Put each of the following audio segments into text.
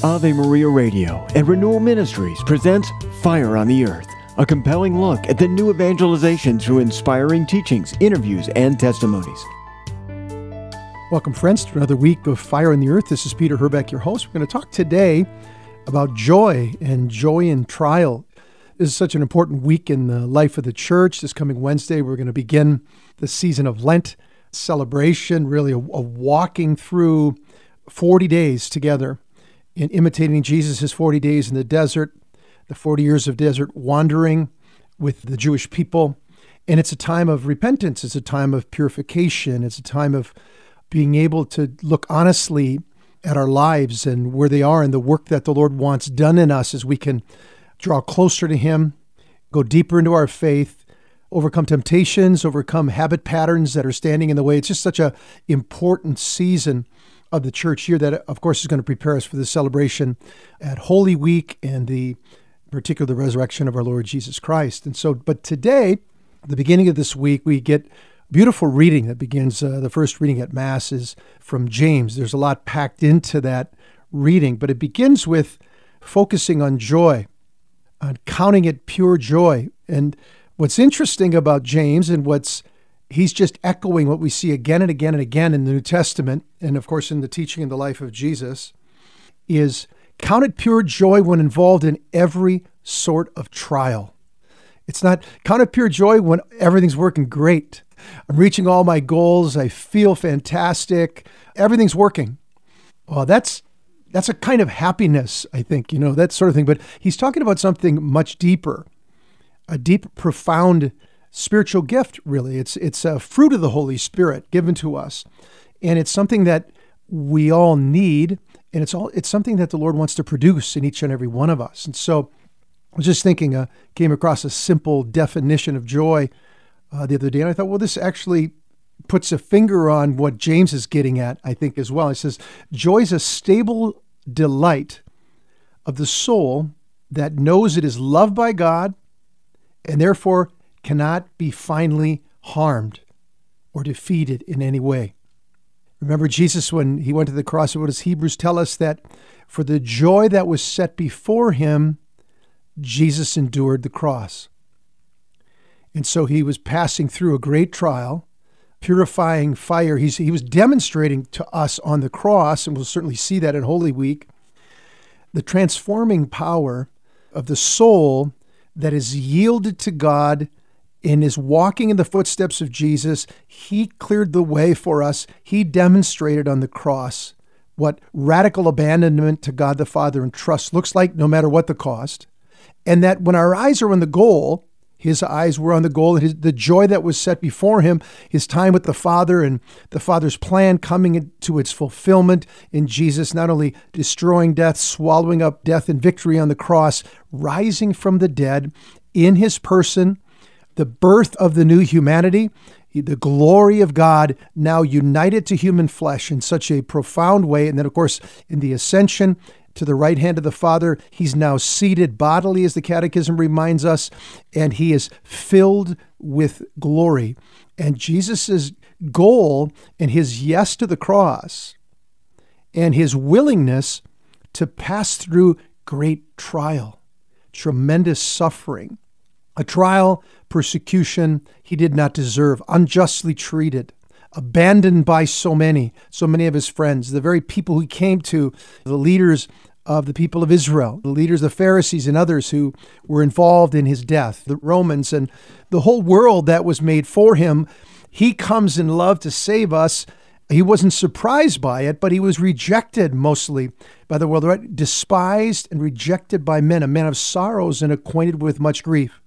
Ave Maria Radio and Renewal Ministries presents Fire on the Earth, a compelling look at the new evangelization through inspiring teachings, interviews, and testimonies. Welcome, friends, to another week of Fire on the Earth. This is Peter Herbeck, your host. We're going to talk today about joy and joy in trial. This is such an important week in the life of the church. This coming Wednesday, we're going to begin the season of Lent celebration, really a walking through 40 days together in imitating Jesus, his 40 days in the desert, the 40 years of desert wandering with the Jewish people. And it's a time of repentance. It's a time of purification. It's a time of being able to look honestly at our lives and where they are and the work that the Lord wants done in us as we can draw closer to him, go deeper into our faith, overcome temptations, overcome habit patterns that are standing in the way. It's just such an important season of the church year that, of course, is going to prepare us for the celebration at Holy Week and the particular the resurrection of our Lord Jesus Christ. And so, but today, the beginning of this week, we get beautiful reading that begins, the first reading at Mass is from James. There's a lot packed into that reading, but it begins with focusing on joy, on counting it pure joy. And what's interesting about James and he's just echoing what we see again and again and again in the New Testament, and of course in the teaching and the life of Jesus, is count it pure joy when involved in every sort of trial. It's not count it pure joy when everything's working great. I'm reaching all my goals. I feel fantastic. Everything's working. Well, that's a kind of happiness, I think, that sort of thing. But he's talking about something much deeper, a deep, profound spiritual gift, really. It's a fruit of the Holy Spirit given to us. And it's something that we all need. And it's something that the Lord wants to produce in each and every one of us. And so I was just thinking, came across a simple definition of joy the other day. And I thought, well, this actually puts a finger on what James is getting at, I think, as well. It says, joy is a stable delight of the soul that knows it is loved by God and therefore cannot be finally harmed or defeated in any way. Remember Jesus, when he went to the cross, what does Hebrews tell us? That for the joy that was set before him, Jesus endured the cross. And so he was passing through a great trial, purifying fire. He was demonstrating to us on the cross, and we'll certainly see that in Holy Week, the transforming power of the soul that is yielded to God and is walking in the footsteps of Jesus. He cleared the way for us. He demonstrated on the cross what radical abandonment to God the Father and trust looks like, no matter what the cost. And that when our eyes are on the goal, his eyes were on the goal, and the joy that was set before him, his time with the Father and the Father's plan coming into its fulfillment in Jesus, not only destroying death, swallowing up death in victory on the cross, rising from the dead in his person, the birth of the new humanity, the glory of God now united to human flesh in such a profound way. And then, of course, in the ascension to the right hand of the Father, he's now seated bodily, as the Catechism reminds us, and he is filled with glory. And Jesus' goal and his yes to the cross and his willingness to pass through great trial, tremendous suffering, a trial, persecution he did not deserve, unjustly treated, abandoned by so many of his friends, the very people who came to, the leaders of the people of Israel, the leaders, the Pharisees and others who were involved in his death, the Romans and the whole world that was made for him. He comes in love to save us. He wasn't surprised by it, but he was rejected mostly by the world, right? Despised and rejected by men, a man of sorrows and acquainted with much grief.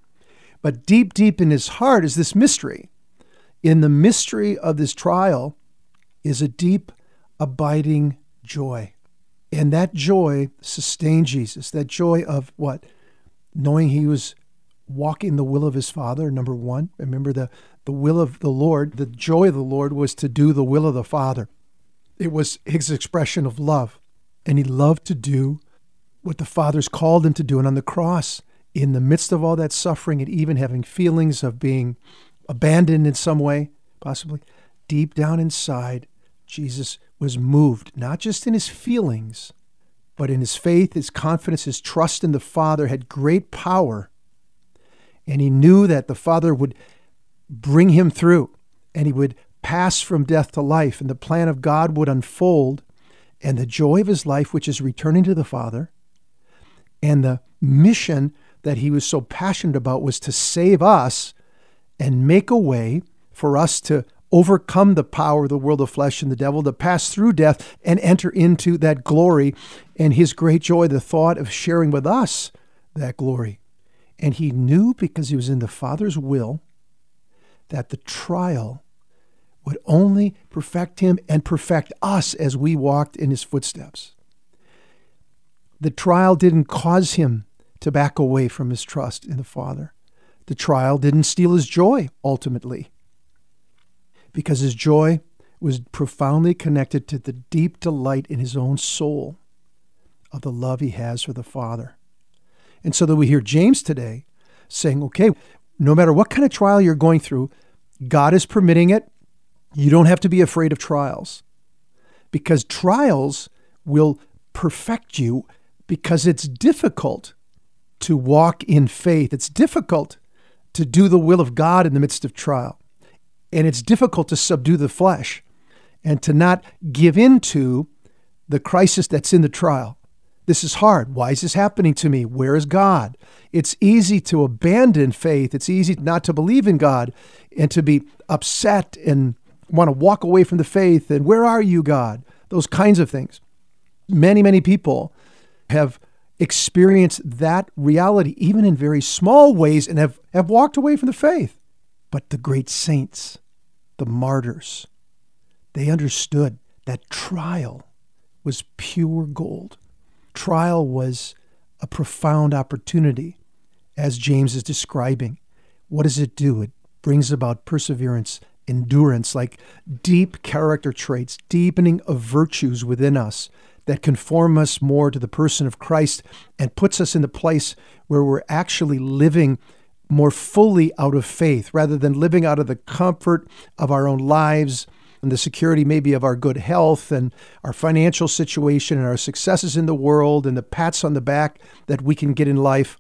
But deep, deep in his heart is this mystery. In the mystery of this trial is a deep, abiding joy. And that joy sustained Jesus. That joy of what? Knowing he was walking the will of his Father, number one. Remember the will of the Lord, the joy of the Lord was to do the will of the Father. It was his expression of love. And he loved to do what the Father's called him to do. And on the cross, in the midst of all that suffering and even having feelings of being abandoned in some way, possibly, deep down inside, Jesus was moved, not just in his feelings, But in his faith, his confidence, his trust in the Father had great power. And he knew that the Father would bring him through, and he would pass from death to life, and the plan of God would unfold, and the joy of his life, which is returning to the Father, and the mission that he was so passionate about was to save us and make a way for us to overcome the power of the world of flesh and the devil, to pass through death and enter into that glory, and his great joy, the thought of sharing with us that glory. And he knew, because he was in the Father's will, that the trial would only perfect him and perfect us as we walked in his footsteps. The trial didn't cause him to back away from his trust in the Father. The trial didn't steal his joy, ultimately, because his joy was profoundly connected to the deep delight in his own soul of the love he has for the Father. And so that we hear James today saying, okay, no matter what kind of trial you're going through, God is permitting it. You don't have to be afraid of trials, because trials will perfect you, because it's difficult to walk in faith. It's difficult to do the will of God in the midst of trial. And it's difficult to subdue the flesh and to not give in to the crisis that's in the trial. This is hard. Why is this happening to me? Where is God? It's easy to abandon faith. It's easy not to believe in God and to be upset and want to walk away from the faith. And where are you, God? Those kinds of things. Many, many people have experienced that reality, even in very small ways, and have walked away from the faith. But the great saints, the martyrs, they understood that trial was pure gold. Trial was a profound opportunity, as James is describing. What does it do? It brings about perseverance, endurance, like deep character traits, deepening of virtues within us that conform us more to the person of Christ and puts us in the place where we're actually living more fully out of faith, rather than living out of the comfort of our own lives and the security maybe of our good health and our financial situation and our successes in the world and the pats on the back that we can get in life.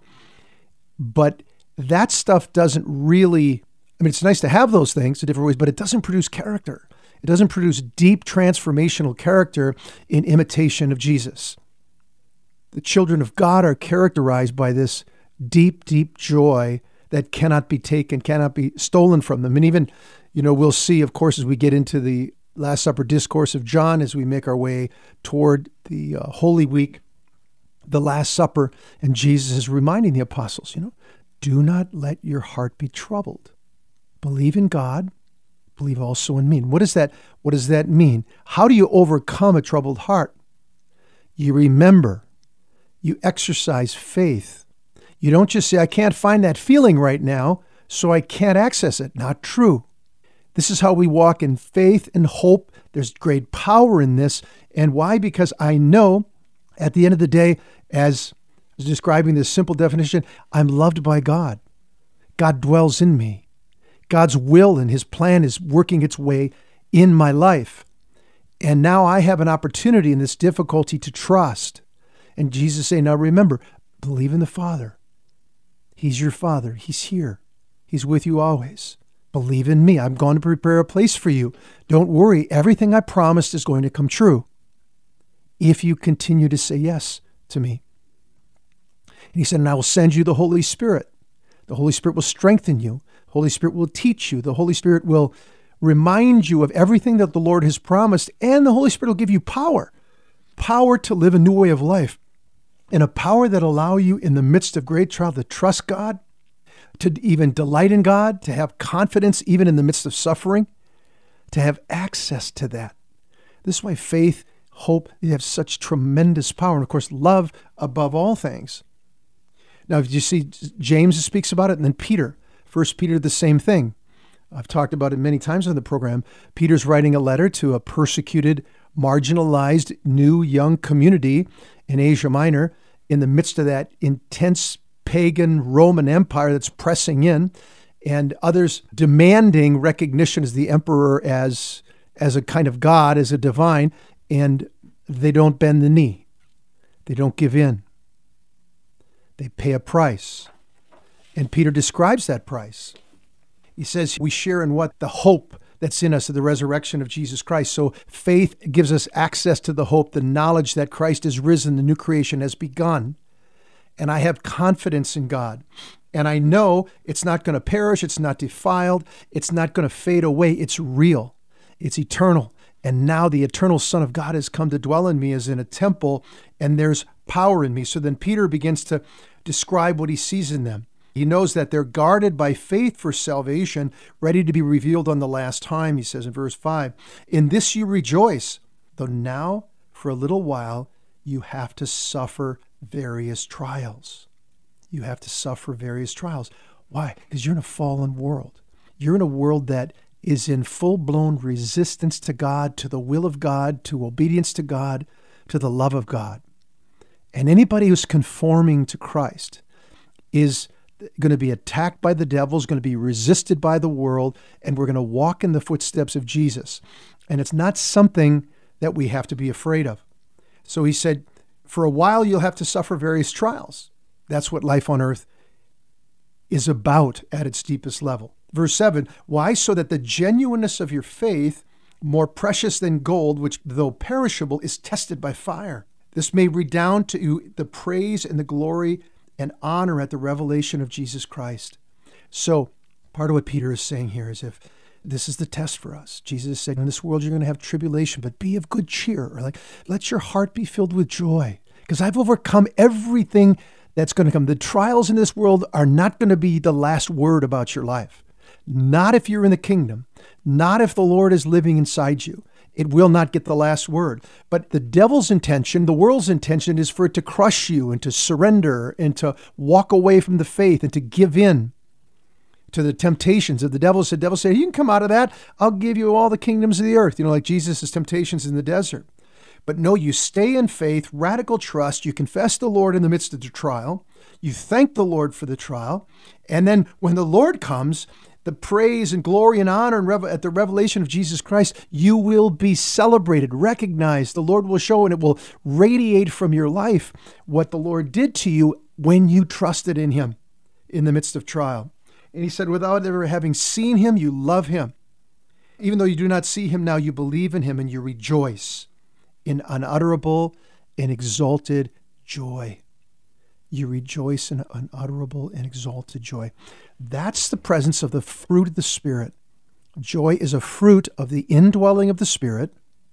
But that stuff doesn't really, it's nice to have those things in different ways, but it doesn't produce character. It doesn't produce deep transformational character in imitation of Jesus. The children of God are characterized by this deep, deep joy that cannot be taken, cannot be stolen from them. And even, we'll see, of course, as we get into the Last Supper discourse of John, as we make our way toward the Holy Week, the Last Supper, and Jesus is reminding the apostles, do not let your heart be troubled. Believe in God, believe also in me. And what does that mean? How do you overcome a troubled heart? You remember, you exercise faith. You don't just say, I can't find that feeling right now, so I can't access it. Not true. This is how we walk in faith and hope. There's great power in this. And why? Because I know at the end of the day, as I was describing this simple definition, I'm loved by God. God dwells in me. God's will and his plan is working its way in my life. And now I have an opportunity in this difficulty to trust. And Jesus saying, now remember, believe in the Father. He's your Father. He's here. He's with you always. Believe in me. I'm going to prepare a place for you. Don't worry. Everything I promised is going to come true if you continue to say yes to me. And he said, and I will send you the Holy Spirit. The Holy Spirit will strengthen you. The Holy Spirit will teach you. The Holy Spirit will remind you of everything that the Lord has promised. And the Holy Spirit will give you power to live a new way of life. And a power that allow you in the midst of great trial to trust God, to even delight in God, to have confidence even in the midst of suffering, to have access to that. This is why faith, hope, they have such tremendous power. And of course, love above all things. Now, if you see, James speaks about it, and then Peter. 1 Peter, the same thing. I've talked about it many times on the program. Peter's writing a letter to a persecuted, marginalized, new, young community in Asia Minor in the midst of that intense pagan Roman Empire that's pressing in, and others demanding recognition as the emperor, as a kind of God, as a divine, and they don't bend the knee. They don't give in. They pay a price. And Peter describes that price. He says we share in what? The hope that's in us of the resurrection of Jesus Christ. So faith gives us access to the hope, the knowledge that Christ is risen, the new creation has begun. And I have confidence in God. And I know it's not going to perish, it's not defiled, it's not going to fade away. It's real, it's eternal. And now the eternal Son of God has come to dwell in me as in a temple, and there's power in me. So then Peter begins to describe what he sees in them. He knows that they're guarded by faith for salvation, ready to be revealed on the last time, he says in verse 5. In this you rejoice, though now for a little while you have to suffer various trials. You have to suffer various trials. Why? Because you're in a fallen world. You're in a world that is in full-blown resistance to God, to the will of God, to obedience to God, to the love of God. And anybody who's conforming to Christ is going to be attacked by the devil, is going to be resisted by the world, and we're going to walk in the footsteps of Jesus. And it's not something that we have to be afraid of. So he said, for a while you'll have to suffer various trials. That's what life on earth is about at its deepest level. Verse 7, why? So that the genuineness of your faith, more precious than gold, which though perishable is tested by fire. This may redound to you the praise and the glory and honor at the revelation of Jesus Christ. So part of what Peter is saying here is if this is the test for us. Jesus said, in this world you're going to have tribulation, but be of good cheer. Or let your heart be filled with joy, because I've overcome everything that's going to come. The trials in this world are not going to be the last word about your life. Not if you're in the kingdom. Not if the Lord is living inside you. It will not get the last word. But the devil's intention, the world's intention, is for it to crush you and to surrender and to walk away from the faith and to give in to the temptations of the devil. The devil said, you can come out of that. I'll give you all the kingdoms of the earth. Like Jesus' temptations in the desert. But no, you stay in faith, radical trust. You confess the Lord in the midst of the trial. You thank the Lord for the trial. And then when the Lord comes, the praise and glory and honor and at the revelation of Jesus Christ, you will be celebrated, recognized. The Lord will show, and it will radiate from your life what the Lord did to you when you trusted in him in the midst of trial. And he said, without ever having seen him, you love him. Even though you do not see him now, you believe in him and you rejoice in unutterable and exalted joy. You rejoice in unutterable and exalted joy. That's the presence of the fruit of the Spirit. Joy is a fruit of the indwelling of the Spirit,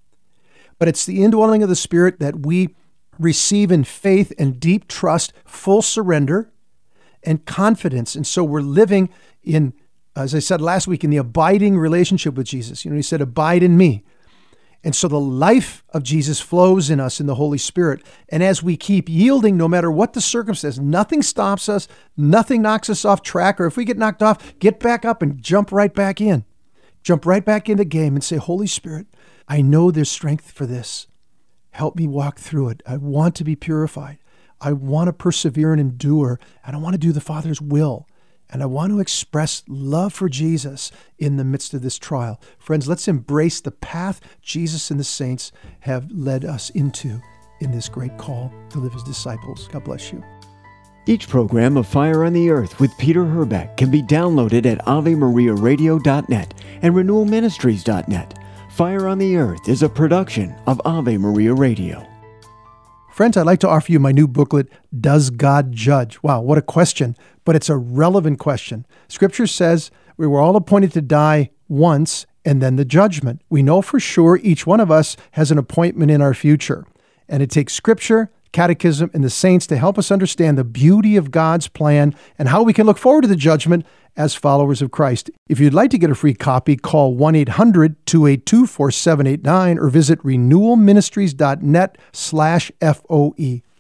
but it's the indwelling of the Spirit that we receive in faith and deep trust, full surrender and confidence. And so we're living in, as I said last week, in the abiding relationship with Jesus. He said, abide in me. And so the life of Jesus flows in us in the Holy Spirit. And as we keep yielding, no matter what the circumstance, nothing stops us, nothing knocks us off track. Or if we get knocked off, get back up and jump right back in. Jump right back in the game and say, Holy Spirit, I know there's strength for this. Help me walk through it. I want to be purified. I want to persevere and endure. And I want to do the Father's will. And I want to express love for Jesus in the midst of this trial. Friends, let's embrace the path Jesus and the saints have led us into in this great call to live as disciples. God bless you. Each program of Fire on the Earth with Peter Herbeck can be downloaded at AveMariaRadio.net and RenewalMinistries.net. Fire on the Earth is a production of Ave Maria Radio. Friends, I'd like to offer you my new booklet, Does God Judge? Wow, what a question, but it's a relevant question. Scripture says we were all appointed to die once and then the judgment. We know for sure each one of us has an appointment in our future. And it takes Scripture, Catechism, and the saints to help us understand the beauty of God's plan and how we can look forward to the judgment as followers of Christ. If you'd like to get a free copy, call 1-800-282-4789 or visit renewalministries.net/FOE.